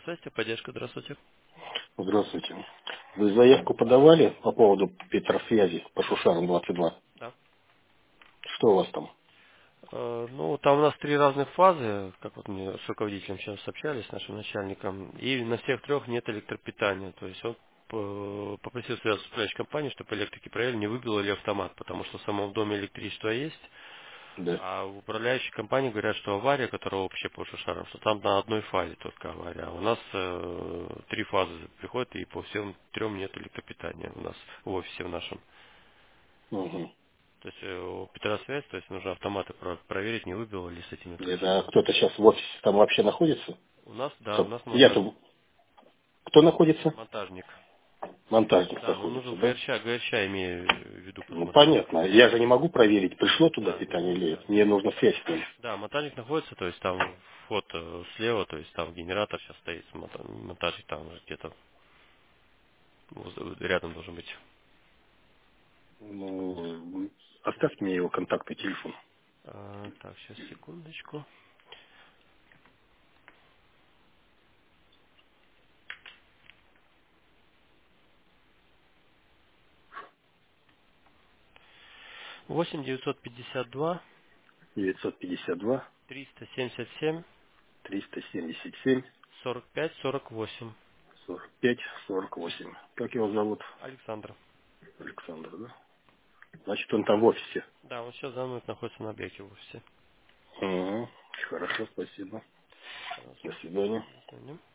Связь, поддержка, здравствуйте. Здравствуйте. Вы заявку подавали по поводу Петросвязи по Шушарам 22? Да. Что у вас там? Ну, там у нас три разных фазы, как вот мне с руководителем сейчас общались, с нашим начальником, и на всех трех нет электропитания. То есть он попросил связаться с управляющей компанией, чтобы электрики проверили, не выбило ли автомат, потому что в самом доме электричество есть, Да. а в управляющей компании говорят, что авария, которая общая по шушарам, что там на одной фазе только авария. А у нас три фазы приходят, и по всем трем нет электропитания у нас в офисе в нашем. Угу. То есть у Петра связь, то есть нужно автоматы проверить, не выбило ли с этими Это ключами. кто-то сейчас в офисе там вообще находится? У нас, да, у Чтоб- нас монтажник. Я-то... Кто находится? Монтажник. Монтажник Да, ну нужен находится, да? ГРЧ, имею в виду Ну, посмотреть. понятно. Я же не могу проверить, пришло туда Да, питание или да. нет. Мне нужно связь с ним. Да, монтажник находится, то есть там вход слева, то есть там генератор сейчас стоит, монтажник там уже где-то рядом должен быть. Ну, оставьте мне его контактный телефон. Так, сейчас секундочку. 8 952 952 377 377 45 48. 45 48. Как его зовут? Александр. Александр, да? Значит, он там в офисе. Да, он сейчас за мной находится на объекте в офисе. Угу. Хорошо, спасибо. До Пожалуйста. свидания. До свидания.